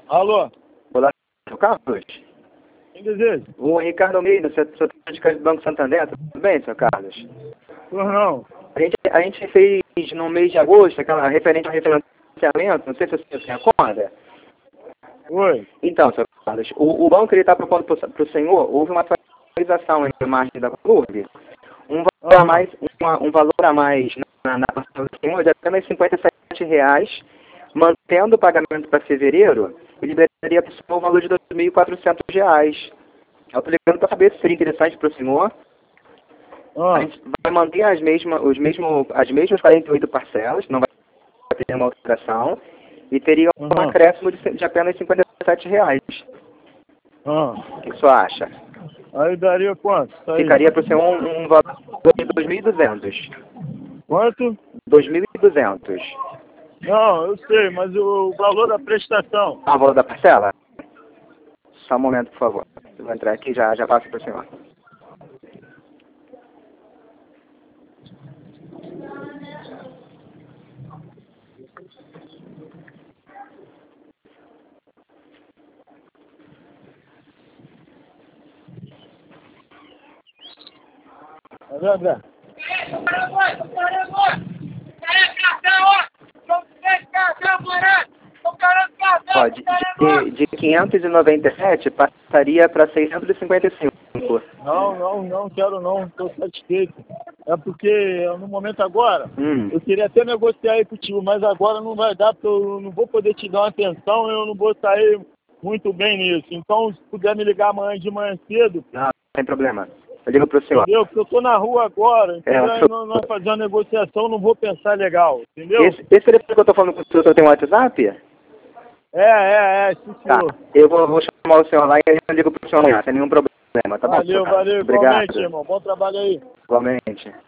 Alô? Olá, seu Carlos. Quem deseja? O Ricardo Almeida, seu de crédito do Banco Santander, tudo bem, seu Carlos? Por não. A gente fez no mês de agosto, aquela referente ao refinanciamento, não sei se você se recorda. Oi. Então, seu Carlos, o banco ele está propondo para o senhor, houve uma atualização na margem da curva, um valor a mais na parcela do senhor de apenas R$ 57, mantendo o pagamento para fevereiro, e liberaria para o senhor o valor de R$ 2.400. Eu estou ligando para saber se seria interessante para o senhor. A gente vai manter as mesmas 48 parcelas, não vai ter uma alteração, e teria um acréscimo de apenas R$ 57. O que o senhor acha? Aí daria quanto? Ficaria para o senhor um valor de 2.200. Quanto? 2.200. Não, eu sei, mas o valor da prestação. O valor da parcela? Só um momento, por favor. Eu vou entrar aqui e já passo para o senhor. André. Ó, de 597 passaria para 655. Não quero não, estou satisfeito. É porque no momento agora, eu queria até negociar aí contigo, mas agora não vai dar, porque eu não vou poder te dar uma atenção, eu não vou sair muito bem nisso. Então, se puder me ligar amanhã de manhã cedo... Não tem problema. Eu ligo para o senhor. Entendeu? Porque eu tô na rua agora, então nós fazer uma negociação, não vou pensar legal, entendeu? Esse telefone que eu tô falando com o senhor tem um WhatsApp? Sim, tá. senhor. Eu vou chamar o senhor lá e eu ligo pro senhor amanhã, sem nenhum problema, tá bom? Valeu, Obrigado. igualmente, irmão. Bom trabalho aí. Igualmente.